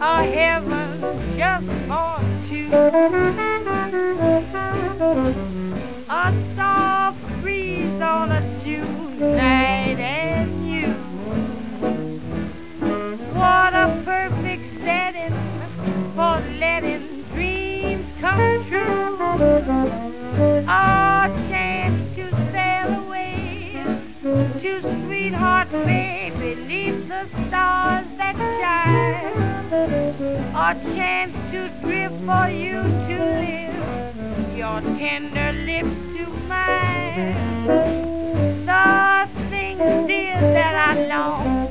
a heaven just for two. A soft breeze on a June night and you. What a perfect setting for letting dreams come true. A chance to sail away to sweetheart bay beneath the stars that shine. A chance to drift for you to live your tender lips to mine. The things, dear, that I long